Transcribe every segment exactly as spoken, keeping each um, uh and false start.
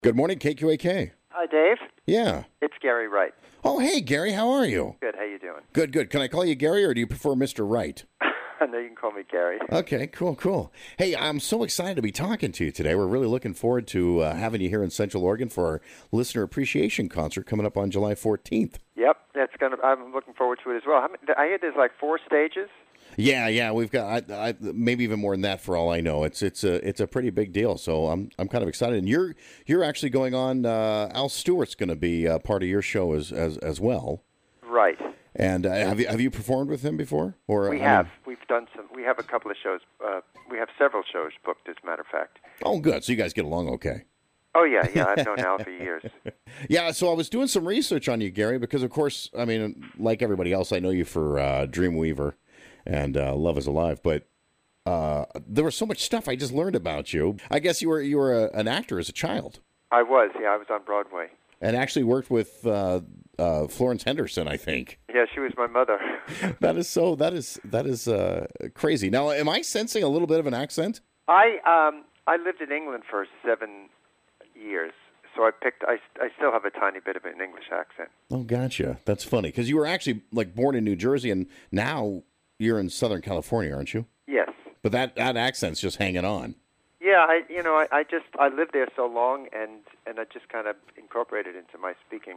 Good morning, K Q A K. Hi, Dave. Yeah. It's Gary Wright. Oh, hey, Gary, how are you? Good. How you doing? Good, good. Can I call you Gary, or do you prefer Mister Wright? No, you can call me Gary. Okay, cool, cool. Hey, I'm so excited to be talking to you today. We're really looking forward to uh, having you here in Central Oregon for our Listener Appreciation Concert coming up on July fourteenth. Yep, that's gonna. I'm looking forward to it as well. How many, I hear there's like four stages. Yeah, yeah, we've got I, I, maybe even more than that for all I know. It's it's a it's a pretty big deal, so I'm I'm kind of excited. And you're you're actually going on. Uh, Al Stewart's going to be uh, part of your show as as as well. Right. And uh, have you have you performed with him before? Or we I have. mean... We've done some. We have a couple of shows. Uh, we have several shows booked, as a matter of fact. Oh, good. So you guys get along okay. Oh yeah, yeah. I've known Al for years. Yeah. So I was doing some research on you, Gary, because of course, I mean, like everybody else, I know you for uh, Dreamweaver and uh, Love Is Alive, but uh, there was so much stuff I just learned about you. I guess you were you were a, an actor as a child. I was, yeah, I was on Broadway. And actually worked with uh, uh, Florence Henderson, I think. Yeah, she was my mother. That is so. That is that is uh, crazy. Now, am I sensing a little bit of an accent? I um I lived in England for seven years, so I picked. I I still have a tiny bit of an English accent. Oh, gotcha. That's funny because you were actually like born in New Jersey, and now you're in Southern California, aren't you? Yes. But that, that accent's just hanging on. Yeah, I you know I, I just I lived there so long, and and I just kind of incorporated into my speaking.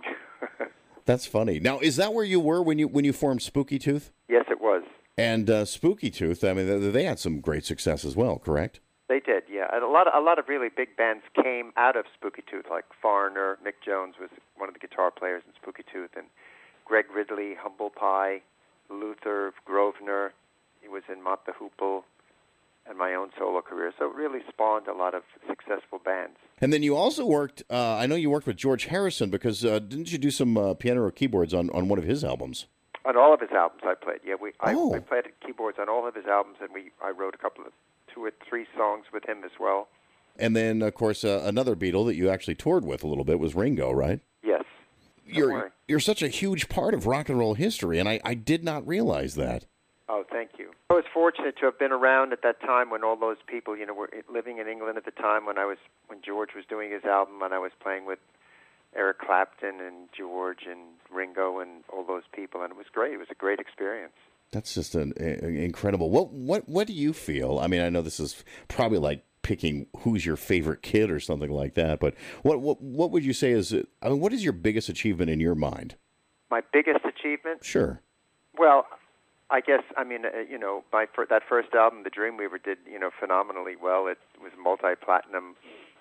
That's funny. Now, is that where you were when you when you formed Spooky Tooth? Yes, it was. And uh, Spooky Tooth, I mean, they, they had some great success as well, correct? They did, yeah. And a lot of a lot of really big bands came out of Spooky Tooth, like Foreigner. Mick Jones was one of the guitar players in Spooky Tooth, and Greg Ridley, Humble Pie, Luther, Grosvenor. He was in Mott the Hoople, and my own solo career. So it really spawned a lot of successful bands. And then you also worked, uh, I know you worked with George Harrison, because uh, didn't you do some uh, piano or keyboards on, on one of his albums? On all of his albums I played, yeah. We I, oh. I played keyboards on all of his albums, and we I wrote a couple of, two or three songs with him as well. And then, of course, uh, another Beatle that you actually toured with a little bit was Ringo, right? Yes. Don't you're worry. You're such a huge part of rock and roll history, and I, I did not realize that. Oh, thank you. I was fortunate to have been around at that time when all those people, you know, were living in England at the time when I was when George was doing his album, and I was playing with Eric Clapton and George and Ringo and all those people, and it was great. It was a great experience. That's just an, an incredible. What what what do you feel? I mean, I know this is probably like picking who's your favorite kid or something like that, but what what what would you say is? I mean, what is your biggest achievement in your mind? My biggest achievement? Sure. Well, I guess, I mean, uh, you know, my fir- that first album, The Dreamweaver, did, you know, phenomenally well. It was multi-platinum.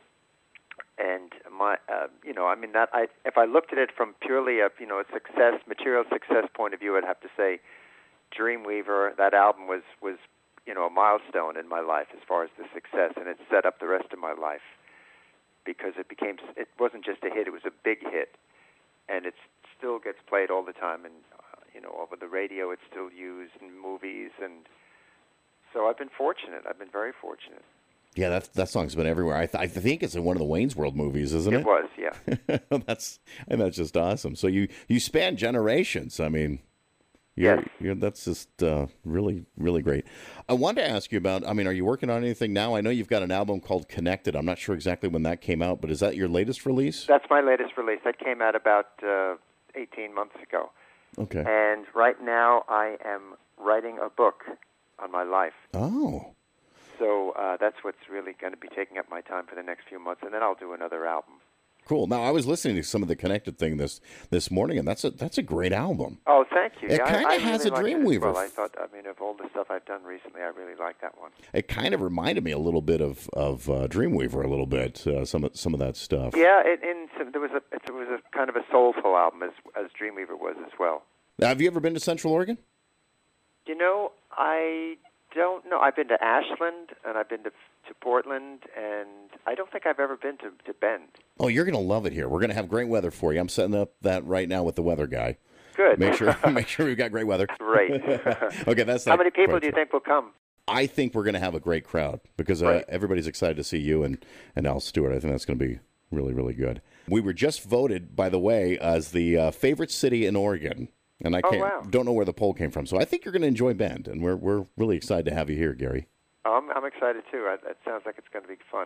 And, my, uh, you know, I mean, that I, if I looked at it from purely a, you know, a success, material success point of view, I'd have to say Dreamweaver, that album was, was, you know, a milestone in my life as far as the success. And it set up the rest of my life because it became, it wasn't just a hit, it was a big hit. And it still gets played all the time. And, you know, over the radio, it's still used in movies, and so I've been fortunate. I've been very fortunate. Yeah, that that song's been everywhere. I, th- I think it's in one of the Wayne's World movies, isn't it? It was, yeah. that's and that's just awesome. So you, you span generations. I mean, you're, yes. you're, that's just uh, really really great. I wanted to ask you about. I mean, are you working on anything now? I know you've got an album called Connected. I'm not sure exactly when that came out, but is that your latest release? That's my latest release. That came out about uh, eighteen months ago. Okay. And right now I am writing a book on my life. Oh. So uh, that's what's really going to be taking up my time for the next few months, and then I'll do another album. Cool. Now, I was listening to some of the Connected thing this this morning, and that's a that's a great album. Oh, thank you. It yeah, kind of I, I has really a Dreamweaver. Well, I thought, I mean, of all the stuff I've done recently, I really like that one. It kind of reminded me a little bit of of uh, Dreamweaver, a little bit. Uh, some of some of that stuff. Yeah, it, in some, there was a it was a kind of a soulful album as as Dreamweaver was as well. Now, have you ever been to Central Oregon? You know, I don't know. I've been to Ashland, and I've been to to Portland, and I don't think I've ever been to, to Bend. Oh, you're going to love it here. We're going to have great weather for you. I'm setting up that right now with the weather guy. Good. Make sure make sure we've got great weather. Great. Okay, that's How many people do you think will come? I think we're going to have a great crowd because uh, right. everybody's excited to see you and, and Al Stewart. I think that's going to be really, really good. We were just voted, by the way, as the uh, favorite city in Oregon. And I oh, can't, wow. don't know where the poll came from. So I think you're going to enjoy Bend, and we're we're really excited to have you here, Gary. Oh, I'm, I'm excited, too. I, it sounds like it's going to be fun.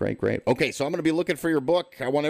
Great, great. Okay, so I'm going to be looking for your book. I want